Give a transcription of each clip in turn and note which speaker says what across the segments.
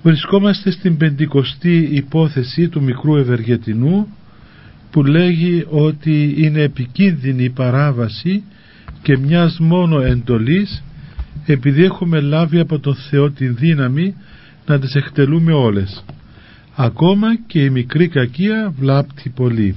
Speaker 1: Βρισκόμαστε στην 50η υπόθεση του μικρού Ευεργετινού, που λέγει ότι είναι επικίνδυνη η παράβαση και μιας μόνο εντολής, επειδή έχουμε λάβει από τον Θεό την δύναμη να τις εκτελούμε όλες. Ακόμα και η μικρή κακία βλάπτει πολύ.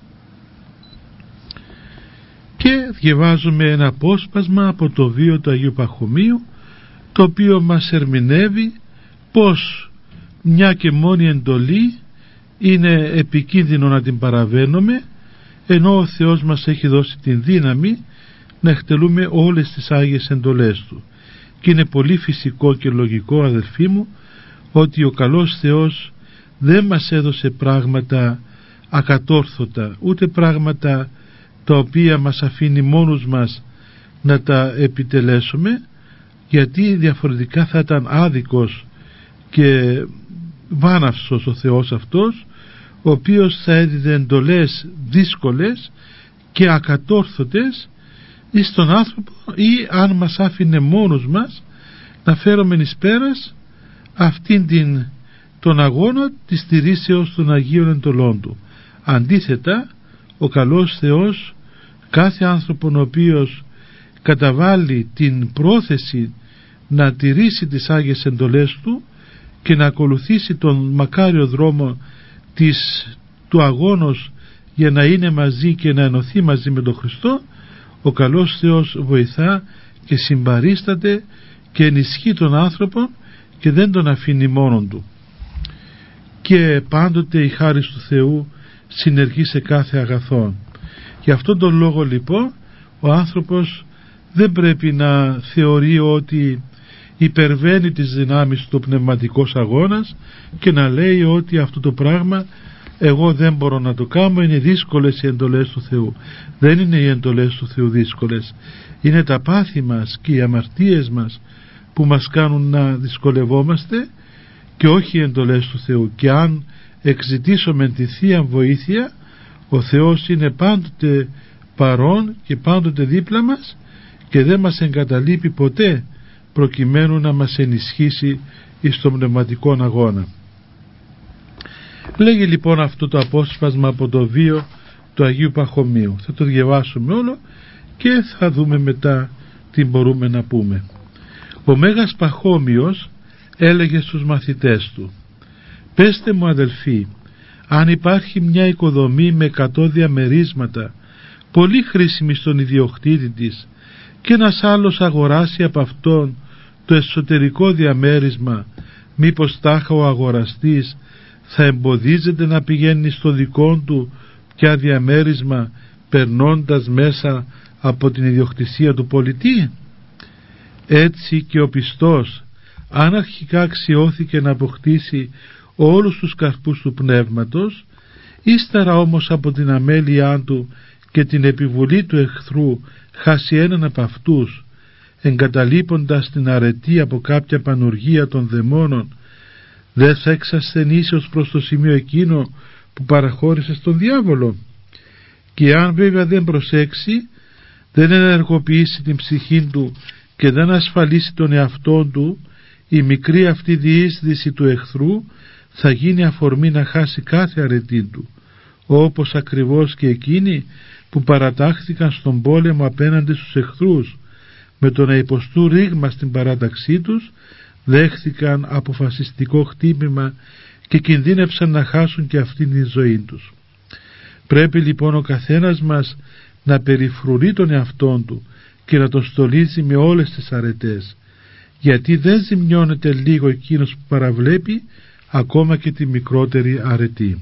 Speaker 1: Και διαβάζουμε ένα απόσπασμα από το βίο του Αγίου Παχωμίου, το οποίο μας ερμηνεύει πως μια και μόνη εντολή είναι επικίνδυνο να την παραβαίνουμε, ενώ ο Θεός μας έχει δώσει την δύναμη να εκτελούμε όλες τις Άγιες εντολές Του. Και είναι πολύ φυσικό και λογικό, αδελφοί μου, ότι ο καλός Θεός δεν μας έδωσε πράγματα ακατόρθωτα, ούτε πράγματα τα οποία μας αφήνει μόνους μας να τα επιτελέσουμε, γιατί διαφορετικά θα ήταν άδικος και βάναυσος ο Θεός αυτός, ο οποίος θα έδιδε εντολές δύσκολες και ακατόρθωτες εις τον άνθρωπο, ή αν μας άφηνε μόνος μας να φέρουμε εις πέρας αυτήν τον αγώνα της στηρίσεως των Αγίων εντολών Του. Αντίθετα, ο καλός Θεός κάθε άνθρωπον ο οποίος καταβάλει την πρόθεση να τηρήσει τις Άγιες εντολές Του και να ακολουθήσει τον μακάριο δρόμο του αγώνος για να είναι μαζί και να ενωθεί μαζί με τον Χριστό, ο καλός Θεός βοηθά και συμπαρίσταται και ενισχύει τον άνθρωπο και δεν τον αφήνει μόνον του. Και πάντοτε η χάρις του Θεού συνεργεί σε κάθε αγαθόν. Γι' αυτόν τον λόγο λοιπόν ο άνθρωπος δεν πρέπει να θεωρεί ότι υπερβαίνει τις δυνάμεις του πνευματικός αγώνας και να λέει ότι αυτό το πράγμα εγώ δεν μπορώ να το κάνω, είναι δύσκολες οι εντολές του Θεού. Δεν είναι οι εντολές του Θεού δύσκολες, είναι τα πάθη μας και οι αμαρτίες μας που μας κάνουν να δυσκολευόμαστε, και όχι οι εντολές του Θεού. Και αν εξητήσουμε τη Θεία Βοήθεια, ο Θεός είναι πάντοτε παρόν και πάντοτε δίπλα μας και δεν μας εγκαταλείπει ποτέ, προκειμένου να μας ενισχύσει εις τον πνευματικό αγώνα. Λέγει λοιπόν αυτό το απόσπασμα από το βίο του Αγίου Παχωμίου. Θα το διαβάσουμε όλο και θα δούμε μετά τι μπορούμε να πούμε. Ο Μέγας Παχώμιος έλεγε στους μαθητές του: «Πέστε μου, αδελφοί, αν υπάρχει μια οικοδομή με 100 διαμερίσματα, πολύ χρήσιμη στον ιδιοκτήτη της, και ένας άλλος αγοράσει από αυτόν το εσωτερικό διαμέρισμα, μήπως τάχα ο αγοραστής θα εμποδίζεται να πηγαίνει στο δικό του πια διαμέρισμα, περνώντας μέσα από την ιδιοκτησία του πολιτή? Έτσι και ο πιστός, αν αρχικά αξιώθηκε να αποκτήσει όλους τους καρπούς του πνεύματος, ύστερα όμως από την αμέλειά του και την επιβολή του εχθρού χάσει έναν από αυτούς, εγκαταλείποντας την αρετή από κάποια πανουργία των δαιμόνων, δεν θα εξασθενήσει ως προς το σημείο εκείνο που παραχώρησε στον διάβολο? Και αν βέβαια δεν προσέξει, δεν ενεργοποιήσει την ψυχή του και δεν ασφαλίσει τον εαυτόν του, η μικρή αυτή διείσδυση του εχθρού θα γίνει αφορμή να χάσει κάθε αρετή του, όπως ακριβώς και εκείνοι που παρατάχθηκαν στον πόλεμο απέναντι στους εχθρούς, με το να υποστούν ρήγμα στην παράταξή τους, δέχθηκαν αποφασιστικό χτύπημα και κινδύνευσαν να χάσουν και αυτήν τη ζωή τους. Πρέπει λοιπόν ο καθένας μας να περιφρουρεί τον εαυτόν του και να τον στολίζει με όλες τις αρετές, γιατί δεν ζημιώνεται λίγο εκείνος που παραβλέπει ακόμα και τη μικρότερη αρετή.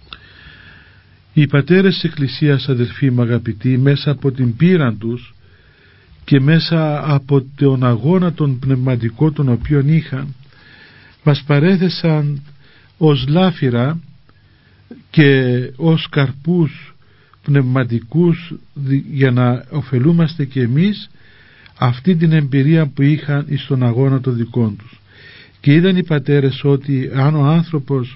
Speaker 1: Οι πατέρες της Εκκλησίας, αδελφοί μου αγαπητοί, μέσα από την πείρα τους και μέσα από τον αγώνα τον πνευματικό τον οποίον είχαν, μας παρέθεσαν ως λάφυρα και ως καρπούς πνευματικούς για να ωφελούμαστε και εμείς αυτή την εμπειρία που είχαν στον αγώνα των δικών τους. Και είδαν οι πατέρες ότι αν ο άνθρωπος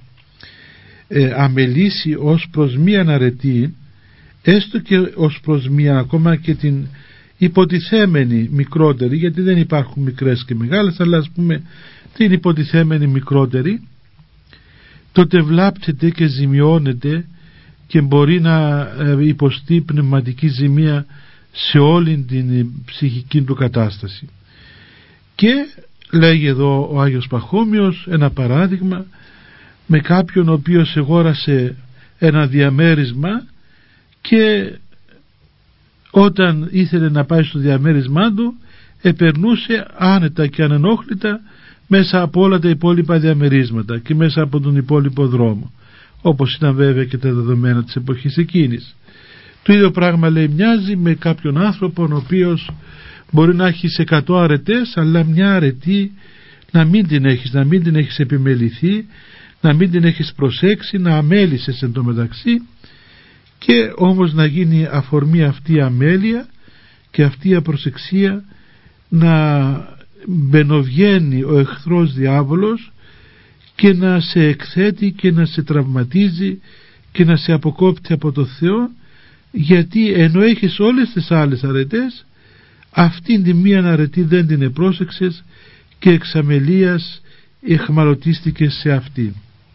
Speaker 1: αμελήσει ως προς μίαν αρετή, έστω και ως προς μίαν, ακόμα και την υποτιθέμενη μικρότερη, γιατί δεν υπάρχουν μικρές και μεγάλες, αλλά ας πούμε την υποτιθέμενη μικρότερη, τότε βλάπτεται και ζημιώνεται και μπορεί να υποστεί πνευματική ζημία σε όλη την ψυχική του κατάσταση. Και λέγει εδώ ο Άγιος Παχώμιος ένα παράδειγμα με κάποιον ο οποίος αγόρασε ένα διαμέρισμα και όταν ήθελε να πάει στο διαμέρισμά του επερνούσε άνετα και ανενόχλητα μέσα από όλα τα υπόλοιπα διαμερίσματα και μέσα από τον υπόλοιπο δρόμο, όπως ήταν βέβαια και τα δεδομένα της εποχής εκείνης. Το ίδιο πράγμα, λέει, μοιάζει με κάποιον άνθρωπο ο οποίος μπορεί να έχεις 100 αρετές, αλλά μια αρετή να μην την έχεις επιμεληθεί, να μην την έχεις προσέξει, να αμέλησες εν τω μεταξύ, και όμως να γίνει αφορμή αυτή η αμέλεια και αυτή η απροσεξία να μπαινοβγαίνει ο εχθρός διάβολος και να σε εκθέτει και να σε τραυματίζει και να σε αποκόπτει από το Θεό, γιατί ενώ έχεις όλες τις άλλες αρετές, αυτήν τη μία αρετή δεν την επρόσεξες και εξ αμελίας εχμαλωτίστηκες σε αυτή.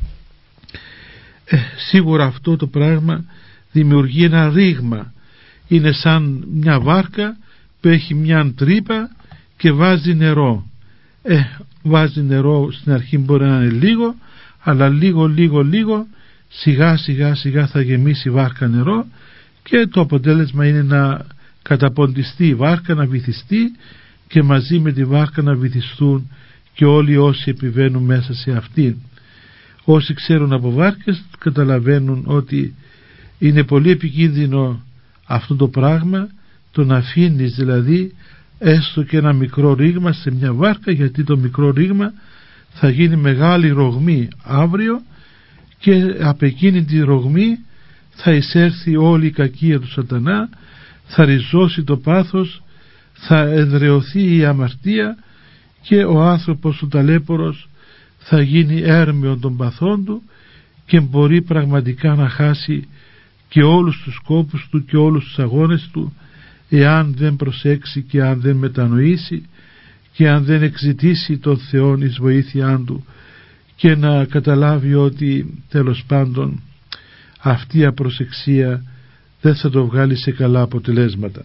Speaker 1: Σίγουρα αυτό το πράγμα δημιουργεί ένα ρήγμα. Είναι σαν μια βάρκα που έχει μια τρύπα και βάζει νερό. Βάζει νερό στην αρχή, μπορεί να είναι λίγο, αλλά λίγο σιγά θα γεμίσει η βάρκα νερό και το αποτέλεσμα είναι να καταποντιστεί η βάρκα, να βυθιστεί και μαζί με τη βάρκα να βυθιστούν και όλοι όσοι επιβαίνουν μέσα σε αυτήν. Όσοι ξέρουν από βάρκες καταλαβαίνουν ότι είναι πολύ επικίνδυνο αυτό το πράγμα, το να αφήνεις δηλαδή έστω και ένα μικρό ρήγμα σε μια βάρκα, γιατί το μικρό ρήγμα θα γίνει μεγάλη ρογμή αύριο και από εκείνη τη ρογμή θα εισέρθει όλη η κακία του σατανά, θα ριζώσει το πάθος, θα εδραιωθεί η αμαρτία και ο άνθρωπος ο ταλέπορος θα γίνει έρμεον των παθών του και μπορεί πραγματικά να χάσει και όλους τους σκόπους του και όλους τους αγώνες του, εάν δεν προσέξει και αν δεν μετανοήσει και αν δεν εξητήσει τον Θεό εις βοήθειά του και να καταλάβει ότι τέλος πάντων αυτή η απροσεξία δεν θα το βγάλει σε καλά αποτελέσματα.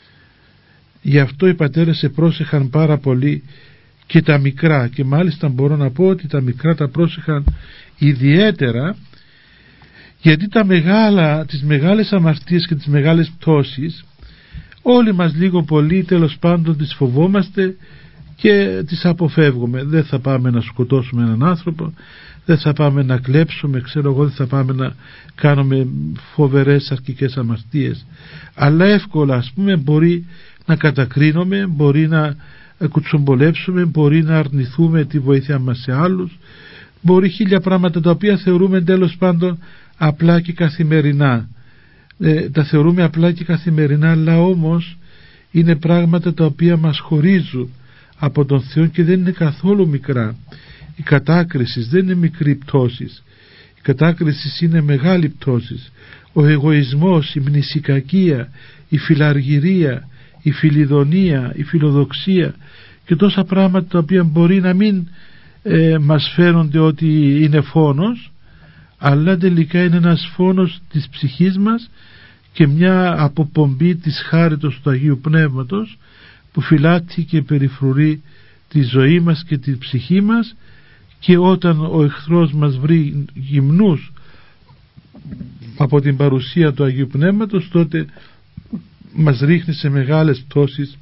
Speaker 1: Γι' αυτό οι πατέρες πρόσεχαν πάρα πολύ και τα μικρά, και μάλιστα μπορώ να πω ότι τα μικρά τα πρόσεχαν ιδιαίτερα, γιατί τις μεγάλες αμαρτίες και τις μεγάλες πτώσεις όλοι μας λίγο πολύ τέλος πάντων τις φοβόμαστε και τις αποφεύγουμε. Δεν θα πάμε να σκοτώσουμε έναν άνθρωπο, δεν θα πάμε να κλέψουμε, δεν θα πάμε να κάνουμε φοβερές αρκικές αμαρτίες, αλλά εύκολα ας πούμε μπορεί να κατακρίνουμε, μπορεί να κουτσομπολέψουμε, μπορεί να αρνηθούμε τη βοήθεια μας σε άλλους, μπορεί χίλια πράγματα τα οποία θεωρούμε τέλος πάντων απλά και καθημερινά. Τα θεωρούμε απλά και καθημερινά, αλλά όμως είναι πράγματα τα οποία μας χωρίζουν από τον Θεό και δεν είναι καθόλου μικρά. Η κατάκριση δεν είναι μικρή πτώση, η κατάκριση είναι μεγάλη πτώση. Ο εγωισμός, η μνησικακία, η φιλαργυρία, η φιλιδονία, η φιλοδοξία και τόσα πράγματα τα οποία μπορεί να μην μας φαίνονται ότι είναι φόνος, αλλά τελικά είναι ένας φόνος της ψυχής μας και μια αποπομπή της χάριτος του Αγίου Πνεύματος που φυλάττει και περιφρουρεί τη ζωή μας και τη ψυχή μας, και όταν ο εχθρός μας βρει γυμνούς από την παρουσία του Αγίου Πνεύματος, τότε μας ρίχνει σε μεγάλες πτώσεις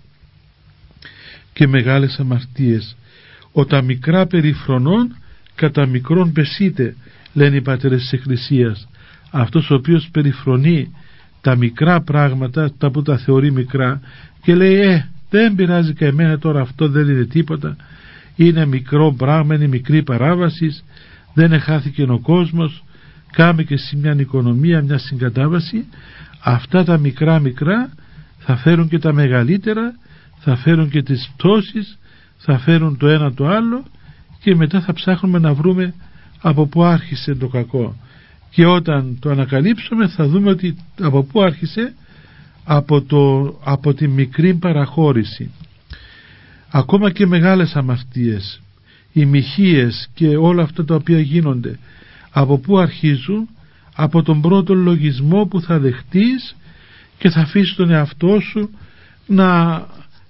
Speaker 1: και μεγάλες αμαρτίες. Ο τα μικρά περιφρονών κατά μικρόν πεσίτε, λένε οι πατέρες της Εκκλησίας. Αυτός ο οποίος περιφρονεί τα μικρά πράγματα, τα που τα θεωρεί μικρά και λέει δεν πειράζει και εμένα τώρα, αυτό δεν είναι τίποτα, είναι μικρό πράγμα, είναι μικρή παράβαση, δεν εχάθηκε ο κόσμος, κάμε και εσύ μια οικονομία, μια συγκατάβαση. Αυτά τα μικρά θα φέρουν και τα μεγαλύτερα, θα φέρουν και τις πτώσεις, θα φέρουν το ένα το άλλο και μετά θα ψάχνουμε να βρούμε από πού άρχισε το κακό, και όταν το ανακαλύψουμε θα δούμε ότι από πού άρχισε, από τη μικρή παραχώρηση. Ακόμα και μεγάλες αμαρτίες, οι μοιχείες και όλα αυτά τα οποία γίνονται, από πού αρχίζουν? Από τον πρώτο λογισμό που θα δεχτείς και θα αφήσεις τον εαυτό σου να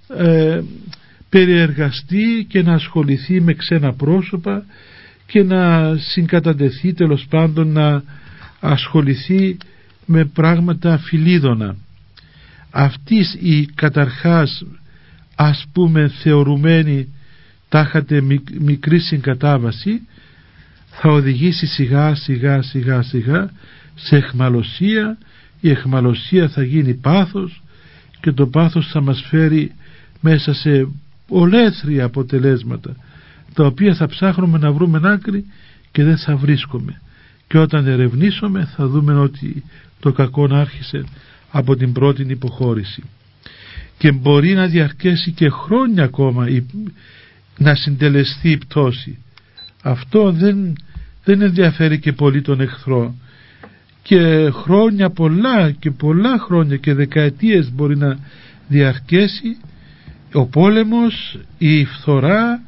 Speaker 1: περιεργαστεί και να ασχοληθεί με ξένα πρόσωπα και να συγκατατεθεί, τέλος πάντων να ασχοληθεί με πράγματα φιλίδωνα. Αυτής η καταρχάς, ας πούμε, θεωρουμένη τάχατε μικρή συγκατάβαση θα οδηγήσει σιγά σιγά σε εχμαλωσία. Η εχμαλωσία θα γίνει πάθος και το πάθος θα μας φέρει μέσα σε ολέθρια αποτελέσματα, τα οποία θα ψάχνουμε να βρούμε άκρη και δεν θα βρίσκουμε, και όταν ερευνήσουμε θα δούμε ότι το κακό άρχισε από την πρώτη υποχώρηση και μπορεί να διαρκέσει και χρόνια ακόμα να συντελεστεί η πτώση. Αυτό δεν ενδιαφέρει και πολύ τον εχθρό, και χρόνια πολλά και πολλά χρόνια και δεκαετίες μπορεί να διαρκέσει ο πόλεμος, η φθορά,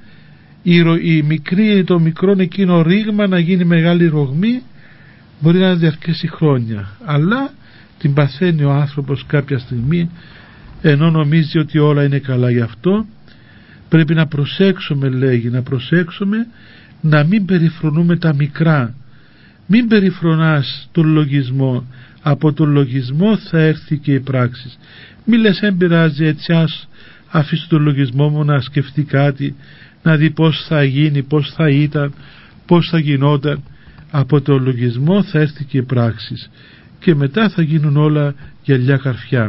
Speaker 1: το μικρό εκείνο ρήγμα να γίνει μεγάλη ρογμή, μπορεί να διαρκέσει χρόνια, αλλά την παθαίνει ο άνθρωπος κάποια στιγμή, ενώ νομίζει ότι όλα είναι καλά. Γι' αυτό πρέπει να προσέξουμε, λέγει, να προσέξουμε να μην περιφρονούμε τα μικρά. Μην περιφρονάς τον λογισμό, από τον λογισμό θα έρθει και η πράξη. Μη λες δεν πειράζει, έτσι ας αφήσω τον λογισμό μου να σκεφτεί κάτι, να δει πώς θα γίνει, πώς θα ήταν, πώς θα γινόταν. Από τον λογισμό θα έρθει και η πράξη και μετά θα γίνουν όλα γυαλιά καρφιά.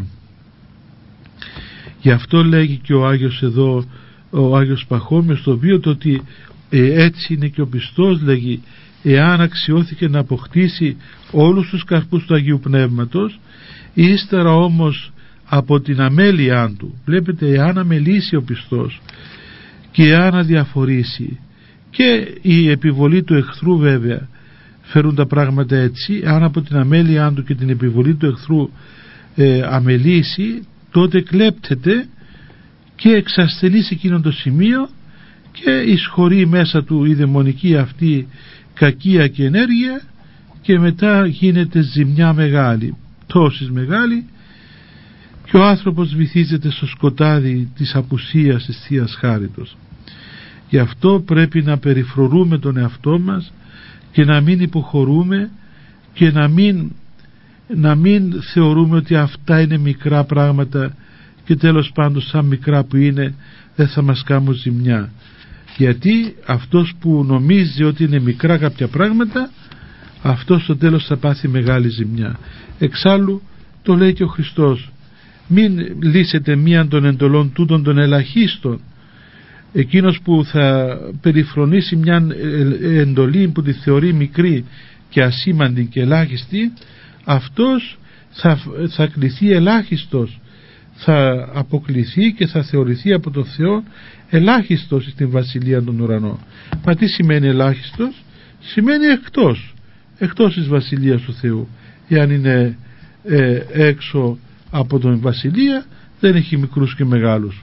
Speaker 1: Γι' αυτό λέγει και ο Άγιος εδώ, ο Άγιος Παχώμιος στο βίο του, ότι έτσι είναι και ο πιστός, λέγει, εάν αξιώθηκε να αποκτήσει όλους τους καρπούς του Αγίου Πνεύματος, ύστερα όμως από την αμέλειά του, βλέπετε, εάν αμελήσει ο πιστός και εάν αδιαφορήσει, και η επιβολή του εχθρού βέβαια φέρουν τα πράγματα έτσι, αν από την αμέλειά του και την επιβολή του εχθρού αμελήσει, τότε κλέπτεται και εξασθενεί σε εκείνο το σημείο και εισχωρεί μέσα του η δαιμονική αυτή κακία και ενέργεια, και μετά γίνεται ζημιά μεγάλη, τόσης μεγάλη, και ο άνθρωπος βυθίζεται στο σκοτάδι της απουσίας της Θείας Χάριτος. Γι' αυτό πρέπει να περιφρονούμε τον εαυτό μας και να μην υποχωρούμε και να μην θεωρούμε ότι αυτά είναι μικρά πράγματα και τέλος πάντων σαν μικρά που είναι δεν θα μας κάνουν ζημιά. Γιατί αυτός που νομίζει ότι είναι μικρά κάποια πράγματα, αυτός στο τέλος θα πάθει μεγάλη ζημιά. Εξάλλου το λέει και ο Χριστός, μην λύσετε μίαν των εντολών τούτων των ελαχίστων. Εκείνος που θα περιφρονήσει μια εντολή που τη θεωρεί μικρή και ασήμαντη και ελάχιστη, αυτός θα κληθεί ελάχιστος, θα αποκληθεί και θα θεωρηθεί από τον Θεό ελάχιστος στην Βασιλεία των Ουρανών. Μα τι σημαίνει ελάχιστος? Σημαίνει εκτός της Βασιλείας του Θεού. Εάν είναι έξω από τον Βασιλεία, δεν έχει μικρούς και μεγάλους.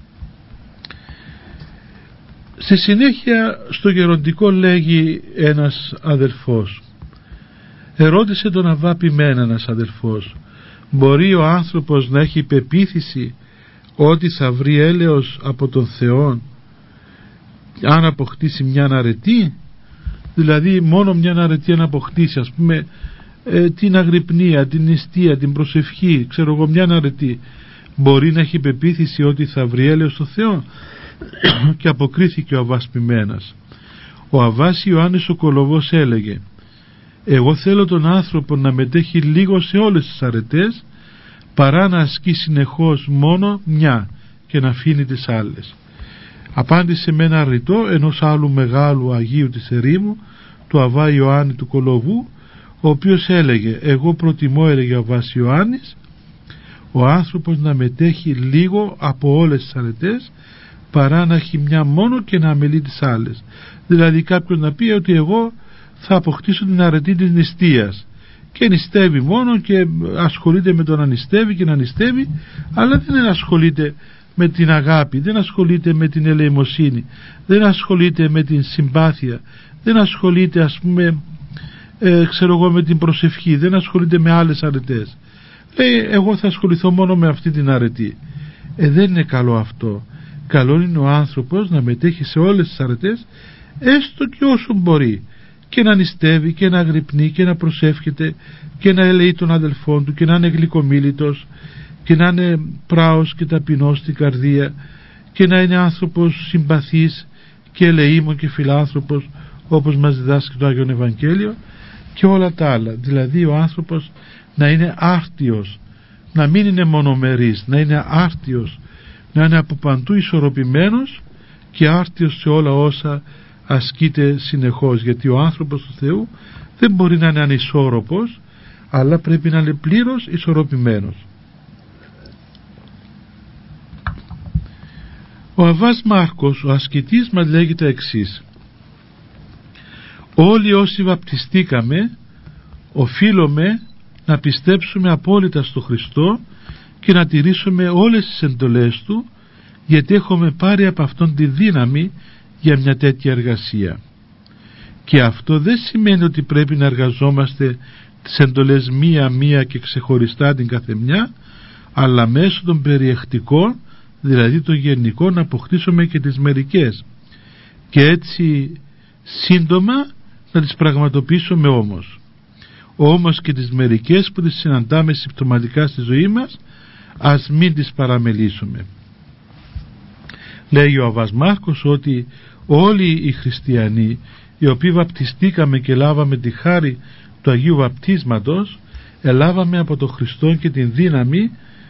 Speaker 1: Στη συνέχεια στο γεροντικό λέγει ένας αδελφός, ερώτησε τον Αββάπημένα ένας αδελφός, μπορεί ο άνθρωπος να έχει πεποίθηση ότι θα βρει έλεος από τον Θεό αν αποκτήσει μια αρετή? Δηλαδή μόνο μια αρετή αν αποκτήσει, ας πούμε, την αγρυπνία, την νηστεία, την προσευχή, ξέρω εγώ, μια αρετή, μπορεί να έχει πεποίθηση ότι θα βρει έλεος στο Θεό? Και αποκρίθηκε ο Αββάς Ποιμένας. Ο Αββάς Ιωάννης ο Κολοβός έλεγε, εγώ θέλω τον άνθρωπο να μετέχει λίγο σε όλες τις αρετές, παρά να ασκεί συνεχώς μόνο μια και να αφήνει τις άλλες. Απάντησε με ένα ρητό ενός άλλου μεγάλου Αγίου της ερήμου, του Αββά Ιωάννη του Κολοβού, ο οποίος έλεγε, εγώ προτιμώ, έλεγε ο Αββάς Ιωάννης, ο άνθρωπος να μετέχει λίγο από όλες τις αρετές, παρά να έχει μια μόνο και να αμελεί τις άλλες. Δηλαδή κάποιος να πει ότι εγώ θα αποκτήσω την αρετή της νηστείας και νηστεύει μόνο και ασχολείται με το να νηστεύει και να νηστεύει, αλλά δεν ασχολείται με την αγάπη, δεν ασχολείται με την ελεημοσύνη, δεν ασχολείται με την συμπάθεια, δεν ασχολείται ας πούμε με την προσευχή, δεν ασχολείται με άλλες αρετές. Λέει εγώ θα ασχοληθώ μόνο με αυτή την αρετή. Δεν είναι καλό αυτό. Καλό είναι ο άνθρωπος να μετέχει σε όλες τις αρετές, έστω και όσο μπορεί, και να νηστεύει και να αγρυπνεί και να προσεύχεται και να ελεεί τον αδελφόν του και να είναι γλυκομίλητος και να είναι πράος και ταπεινός στην καρδία και να είναι άνθρωπος συμπαθής και ελεήμων και φιλάνθρωπος, όπως μας διδάσκει το Άγιον Ευαγγέλιο, και όλα τα άλλα. Δηλαδή ο άνθρωπος να είναι άρτιος, να μην είναι μονομερής, να είναι άρτιος, να είναι από παντού ισορροπημένος και άρτιος σε όλα όσα ασκείται συνεχώς, γιατί ο άνθρωπος του Θεού δεν μπορεί να είναι ανισόρροπος, αλλά πρέπει να είναι πλήρως ισορροπημένος. Ο Αββάς Μάρκος, ο ασκητής, μας λέγει τα εξής: όλοι όσοι βαπτιστήκαμε οφείλουμε να πιστέψουμε απόλυτα στο Χριστό και να τηρήσουμε όλες τις εντολές Του, γιατί έχουμε πάρει από Αυτόν τη δύναμη για μια τέτοια εργασία. Και αυτό δεν σημαίνει ότι πρέπει να εργαζόμαστε τις εντολές μία-μία και ξεχωριστά την καθεμιά, αλλά μέσω των περιεκτικών, δηλαδή των γενικών, να αποκτήσουμε και τις μερικές και έτσι σύντομα να τις πραγματοποιήσουμε όμως και τις μερικές που τις συναντάμε συμπτωματικά στη ζωή μας, ας μην τις παραμελήσουμε. Λέει ο Αββάς Μάρκος ότι όλοι οι χριστιανοί οι οποίοι βαπτιστήκαμε και λάβαμε τη χάρη του Αγίου Βαπτίσματος, ελάβαμε από τον Χριστό και την δύναμη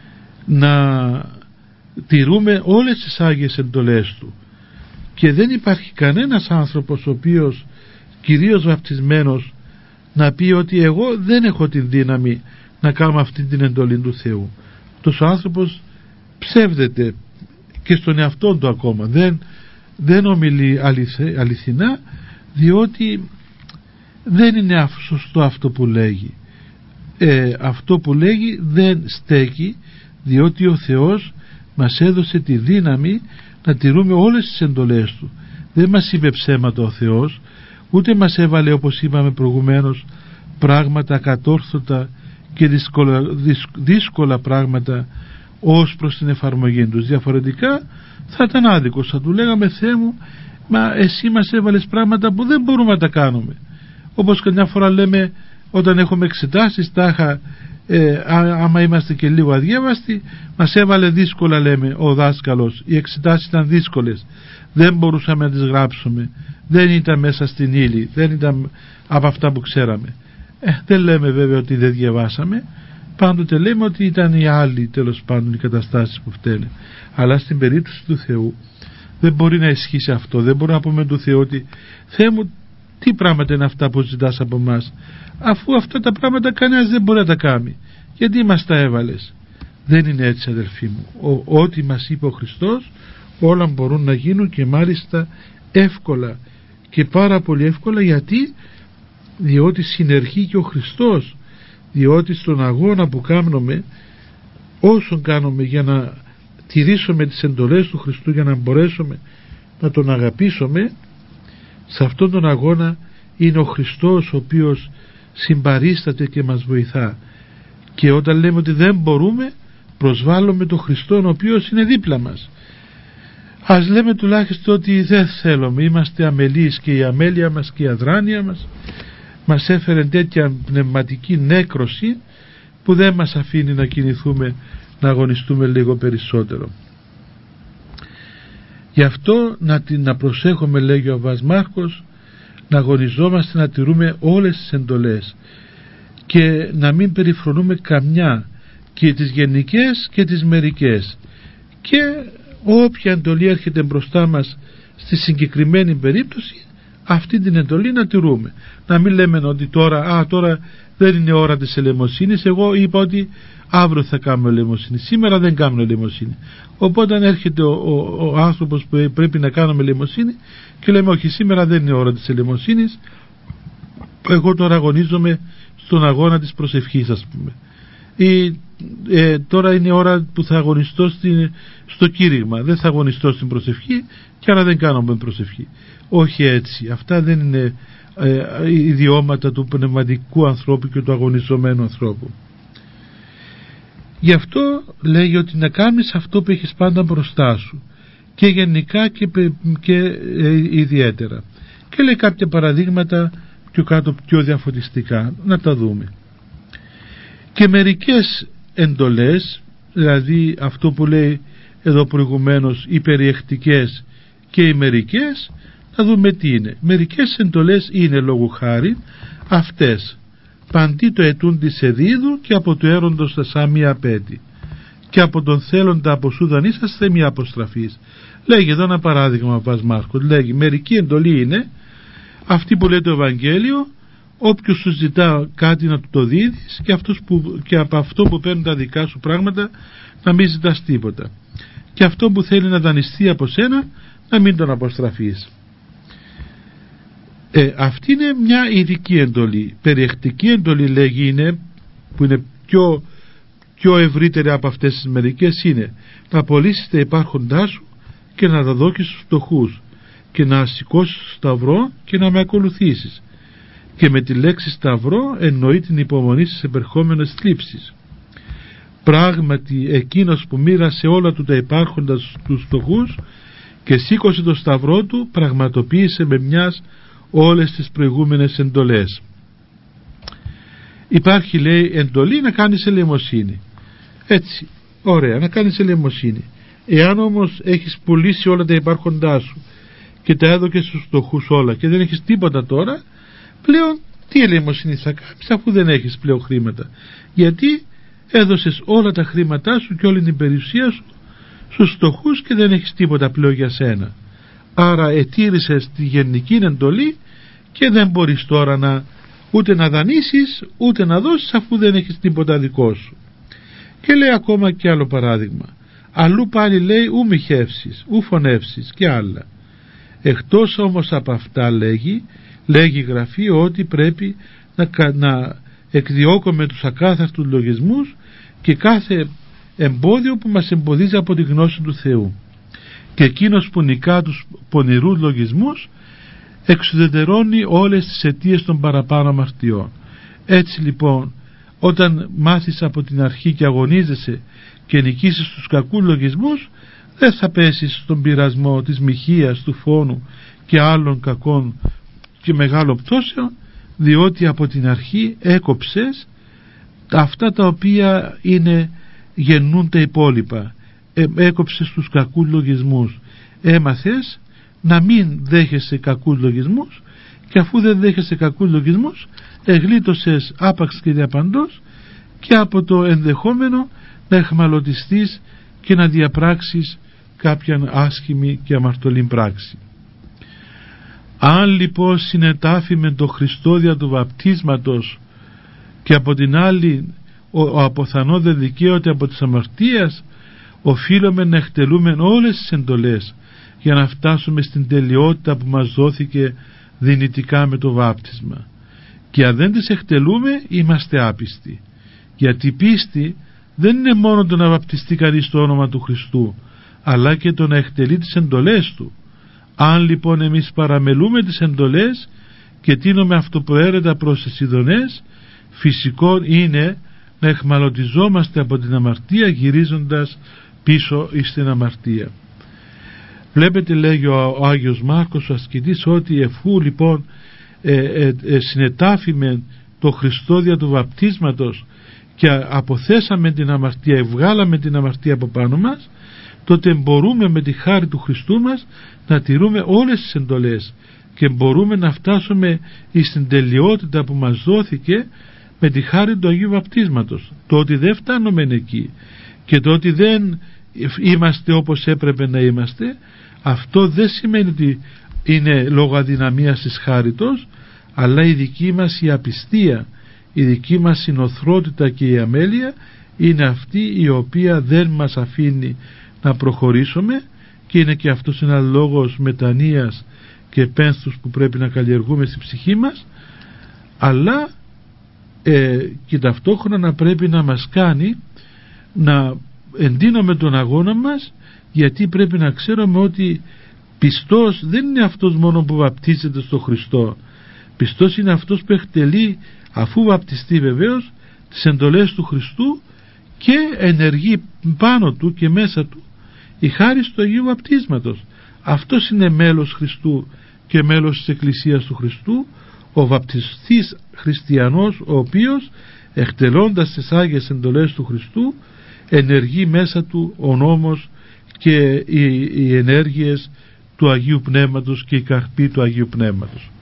Speaker 1: να τηρούμε όλες τις Άγιες εντολές Του, και δεν υπάρχει κανένας άνθρωπος ο οποίος κυρίως βαπτισμένος να πει ότι εγώ δεν έχω την δύναμη να κάνω αυτή την εντολή του Θεού. Αυτός ο άνθρωπος ψεύδεται και στον εαυτόν του ακόμα, δεν ομιλεί αληθινά, διότι δεν είναι σωστό αυτό που λέγει. Αυτό που λέγει δεν στέκει, διότι ο Θεός μας έδωσε τη δύναμη να τηρούμε όλες τις εντολές Του. Δεν μας είπε ψέματα ο Θεός, ούτε μας έβαλε, όπως είπαμε προηγουμένως, πράγματα κατόρθωτα και δύσκολα πράγματα ως προς την εφαρμογή τους. Διαφορετικά θα ήταν άδικος, θα του λέγαμε Θεέ μου, μα εσύ μας έβαλες πράγματα που δεν μπορούμε να τα κάνουμε. Όπως καμιά φορά λέμε όταν έχουμε εξετάσεις, άμα είμαστε και λίγο αδιάβαστοι, μας έβαλε δύσκολα, λέμε ο δάσκαλος, οι εξετάσεις ήταν δύσκολες, δεν μπορούσαμε να τις γράψουμε, δεν ήταν μέσα στην ύλη, δεν ήταν από αυτά που ξέραμε. Δεν λέμε βέβαια ότι δεν διαβάσαμε, πάντοτε λέμε ότι ήταν οι άλλοι, τέλος πάντων, οι καταστάσεις που φταίνε. Αλλά στην περίπτωση του Θεού δεν μπορεί να ισχύσει αυτό. Δεν μπορούμε να πούμε του Θεού ότι Θεέ μου, τι πράγματα είναι αυτά που ζητάς από μας, αφού αυτά τα πράγματα κανένας δεν μπορεί να τα κάνει, γιατί μας τα έβαλες? Δεν είναι έτσι, αδελφοί μου. Ό,τι μας είπε ο Χριστός, όλα μπορούν να γίνουν, και μάλιστα εύκολα, και πάρα πολύ εύκολα. Γιατί? Διότι συνεργεί και ο Χριστός, διότι στον αγώνα που κάνουμε, όσον κάνουμε για να τηρήσουμε τις εντολές του Χριστού, για να μπορέσουμε να Τον αγαπήσουμε, σε αυτόν τον αγώνα είναι ο Χριστός ο οποίος συμπαρίσταται και μας βοηθά. Και όταν λέμε ότι δεν μπορούμε, προσβάλλουμε τον Χριστό ο οποίος είναι δίπλα μας. Ας λέμε τουλάχιστον ότι δεν θέλουμε, είμαστε αμελείς, και η αμέλεια μας και η αδράνεια μας έφερε τέτοια πνευματική νέκρωση που δεν μας αφήνει να κινηθούμε, να αγωνιστούμε λίγο περισσότερο. Γι' αυτό να προσέχουμε, λέγει ο Αββάς Μάρκος, να αγωνιζόμαστε να τηρούμε όλες τις εντολές και να μην περιφρονούμε καμιά, και τις γενικές και τις μερικές, και όποια εντολή έρχεται μπροστά μας στη συγκεκριμένη περίπτωση, αυτή την εντολή να τηρούμε. Να μην λέμε ότι τώρα δεν είναι ώρα της ελεημοσύνης, εγώ είπα ότι αύριο θα κάνουμε ελεημοσύνη, σήμερα δεν κάνουμε ελεημοσύνη. Οπότε αν έρχεται ο άνθρωπος που πρέπει να κάνουμε ελεημοσύνη και λέμε όχι, σήμερα δεν είναι ώρα της ελεημοσύνης, εγώ τώρα αγωνίζομαι στον αγώνα της προσευχής, ας πούμε, ή τώρα είναι η ώρα που θα αγωνιστώ στο κήρυγμα, δεν θα αγωνιστώ στην προσευχή και άρα δεν κάνω προσευχή. Όχι έτσι, αυτά δεν είναι ιδιώματα του πνευματικού ανθρώπου και του αγωνιζομένου ανθρώπου. Γι' αυτό λέγει ότι να κάνεις αυτό που έχεις πάντα μπροστά σου, και γενικά και ιδιαίτερα, και λέει κάποια παραδείγματα πιο κάτω, πιο διαφωτιστικά, να τα δούμε. Και μερικές εντολές, δηλαδή αυτό που λέει εδώ προηγουμένως, οι περιεκτικές και οι μερικές, να δούμε τι είναι. Μερικές εντολές είναι λόγου χάρη αυτές: παντί το ετούντι σε δίδου και από το έροντος τα σάμια απέτη, και από τον θέλοντα από σου δανείσαστε μια αποστραφής. Λέγει εδώ ένα παράδειγμα ο Πας Μάρκος, λέγει μερική εντολή είναι αυτή που λέει το Ευαγγέλιο: όποιος σου ζητά κάτι να του το δίδεις, και από αυτό που παίρνουν τα δικά σου πράγματα να μην ζητάς τίποτα, και αυτό που θέλει να δανειστεί από σένα να μην τον αποστραφείς. Αυτή είναι μια ειδική εντολή. Περιεκτική εντολή, λέγει, είναι, που είναι πιο ευρύτερη από αυτές τις μερικές, είναι να πωλήσεις τα υπάρχοντά σου και να τα δώσεις στους φτωχούς, και να σηκώσεις το σταυρό και να με ακολουθήσεις. Και με τη λέξη σταυρό εννοεί την υπομονή στις επερχόμενες θλίψεις. Πράγματι εκείνος που μοίρασε όλα του τα υπάρχοντα στους φτωχούς και σήκωσε το σταυρό του, πραγματοποίησε με μιας όλες τις προηγούμενες εντολές. Υπάρχει, λέει, εντολή να κάνεις ελεημοσύνη. Έτσι, ωραία, να κάνεις ελεημοσύνη. Εάν όμως έχεις πουλήσει όλα τα υπάρχοντά σου και τα έδωκες στους φτωχούς όλα και δεν έχεις τίποτα τώρα, πλέον τι ελεημοσύνη θα κάνεις, αφού δεν έχεις πλέον χρήματα? Γιατί έδωσες όλα τα χρήματά σου και όλη την περιουσία σου στους φτωχούς και δεν έχεις τίποτα πλέον για σένα. Άρα ετήρησες τη γενική εντολή και δεν μπορείς τώρα ούτε να δανείσεις ούτε να δώσεις, αφού δεν έχεις τίποτα δικό σου. Και λέει ακόμα και άλλο παράδειγμα. Αλλού πάλι λέει ου μοιχεύσεις, ου φωνεύσεις και άλλα. Εκτός όμως από αυτά λέγει η Γραφή ότι πρέπει να εκδιώκουμε τους ακάθαρτους λογισμούς και κάθε εμπόδιο που μας εμποδίζει από τη γνώση του Θεού. Και εκείνος που νικά τους πονηρούς λογισμούς εξουδετερώνει όλες τις αιτίες των παραπάνω αμαρτιών. Έτσι λοιπόν, όταν μάθεις από την αρχή και αγωνίζεσαι και νικήσεις τους κακούς λογισμούς, δεν θα πέσεις στον πειρασμό της μοιχείας, του φόνου και άλλων κακών και μεγάλων πτώσεων, διότι από την αρχή έκοψες αυτά τα οποία γεννούν τα υπόλοιπα. Έκοψες τους κακούς λογισμούς, έμαθες να μην δέχεσαι κακούς λογισμούς, και αφού δεν δέχεσαι κακούς λογισμούς εγλίτωσες άπαξ και διαπαντός και από το ενδεχόμενο να εχμαλωτιστείς και να διαπράξεις κάποιαν άσχημη και αμαρτωλή πράξη. Αν λοιπόν συνετάφη με το Χριστό δια του βαπτίσματος και από την άλλη ο αποθανό δεν δικαίωται από τις αμαρτίας, οφείλουμε να εκτελούμε όλες τις εντολές για να φτάσουμε στην τελειότητα που μας δόθηκε δυνητικά με το βάπτισμα. Και αν δεν τις εκτελούμε είμαστε άπιστοι, γιατί πίστη δεν είναι μόνο το να βαπτιστεί κανείς στο όνομα του Χριστού, αλλά και το να εκτελεί τις εντολές του. Αν λοιπόν εμείς παραμελούμε τις εντολές και τίνουμε αυτοπροαίρετα προς τις ειδονές, φυσικό είναι να εχμαλωτιζόμαστε από την αμαρτία γυρίζοντας πίσω εις την αμαρτία. Βλέπετε, λέγει ο Άγιος Μάρκος ο ασκητής, ότι εφού λοιπόν συνετάφημε το Χριστό δια του βαπτίσματος και αποθέσαμε την αμαρτία, ευγάλαμε την αμαρτία από πάνω μας, τότε μπορούμε με τη χάρη του Χριστού μας να τηρούμε όλες τις εντολές και μπορούμε να φτάσουμε στην τελειότητα που μας δόθηκε με τη χάρη του Αγίου Βαπτίσματος. Το ότι δεν φτάνουμε εκεί και το ότι δεν είμαστε όπως έπρεπε να είμαστε, αυτό δεν σημαίνει ότι είναι λόγω αδυναμίας της χάριτος, αλλά η δική μας η απιστία, η δική μας συνοθρότητα και η αμέλεια είναι αυτή η οποία δεν μας αφήνει να προχωρήσουμε, και είναι και αυτός ένας λόγος μετανοίας και πένθους που πρέπει να καλλιεργούμε στη ψυχή μας. αλλά και ταυτόχρονα να πρέπει να μας κάνει να εντείνουμε τον αγώνα μας, γιατί πρέπει να ξέρουμε ότι πιστός δεν είναι αυτός μόνο που βαπτίζεται στο Χριστό. Πιστός είναι αυτός που εκτελεί, αφού βαπτιστεί βεβαίως, τις εντολές του Χριστού και ενεργεί πάνω του και μέσα του η χάρη του Αγίου Βαπτίσματος. Αυτός είναι μέλος Χριστού και μέλος της Εκκλησίας του Χριστού, ο βαπτιστής χριστιανός, ο οποίος εκτελώντας τις Άγιες εντολές του Χριστού ενεργεί μέσα του ο νόμος και οι ενέργειες του Αγίου Πνεύματος και η καρπή του Αγίου Πνεύματος.